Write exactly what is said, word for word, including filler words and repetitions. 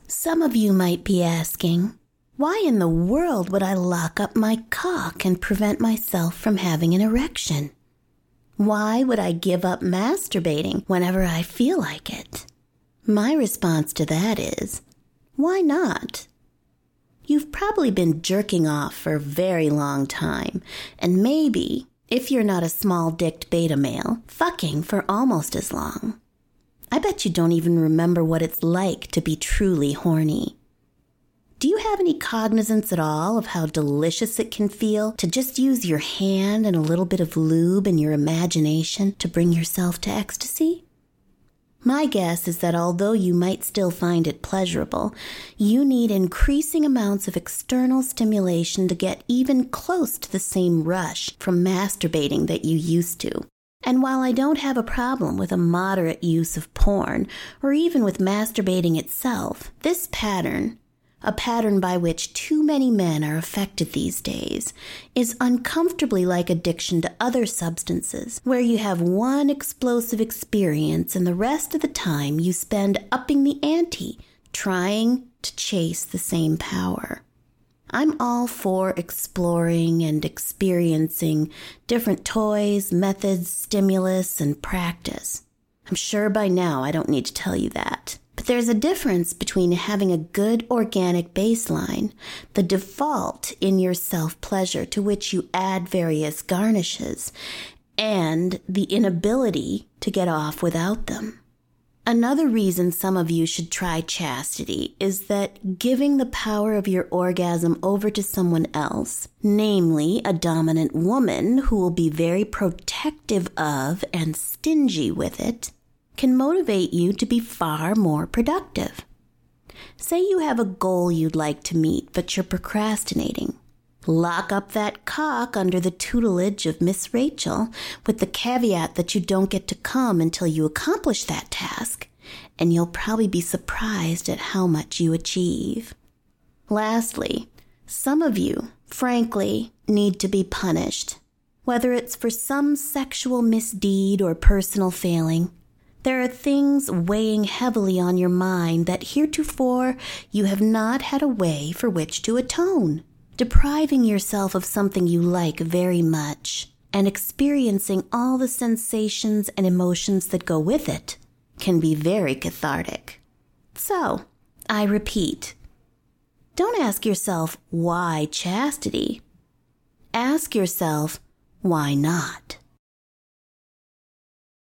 Some of you might be asking, why in the world would I lock up my cock and prevent myself from having an erection? Why would I give up masturbating whenever I feel like it? My response to that is, why not? You've probably been jerking off for a very long time, and maybe, if you're not a small-dicked beta male, fucking for almost as long. I bet you don't even remember what it's like to be truly horny. Do you have any cognizance at all of how delicious it can feel to just use your hand and a little bit of lube and your imagination to bring yourself to ecstasy? My guess is that although you might still find it pleasurable, you need increasing amounts of external stimulation to get even close to the same rush from masturbating that you used to. And while I don't have a problem with a moderate use of porn, or even with masturbating itself, this pattern, a pattern by which too many men are affected these days, is uncomfortably like addiction to other substances, where you have one explosive experience and the rest of the time you spend upping the ante, trying to chase the same power. I'm all for exploring and experiencing different toys, methods, stimulus, and practice. I'm sure by now I don't need to tell you that. But there's a difference between having a good organic baseline, the default in your self-pleasure to which you add various garnishes, and the inability to get off without them. Another reason some of you should try chastity is that giving the power of your orgasm over to someone else, namely a dominant woman who will be very protective of and stingy with it, can motivate you to be far more productive. Say you have a goal you'd like to meet, but you're procrastinating. Lock up that cock under the tutelage of Miss Rachel with the caveat that you don't get to come until you accomplish that task, and you'll probably be surprised at how much you achieve. Lastly, some of you, frankly, need to be punished. Whether it's for some sexual misdeed or personal failing, there are things weighing heavily on your mind that heretofore you have not had a way for which to atone. Depriving yourself of something you like very much and experiencing all the sensations and emotions that go with it can be very cathartic. So, I repeat, don't ask yourself, why chastity? Ask yourself, why not?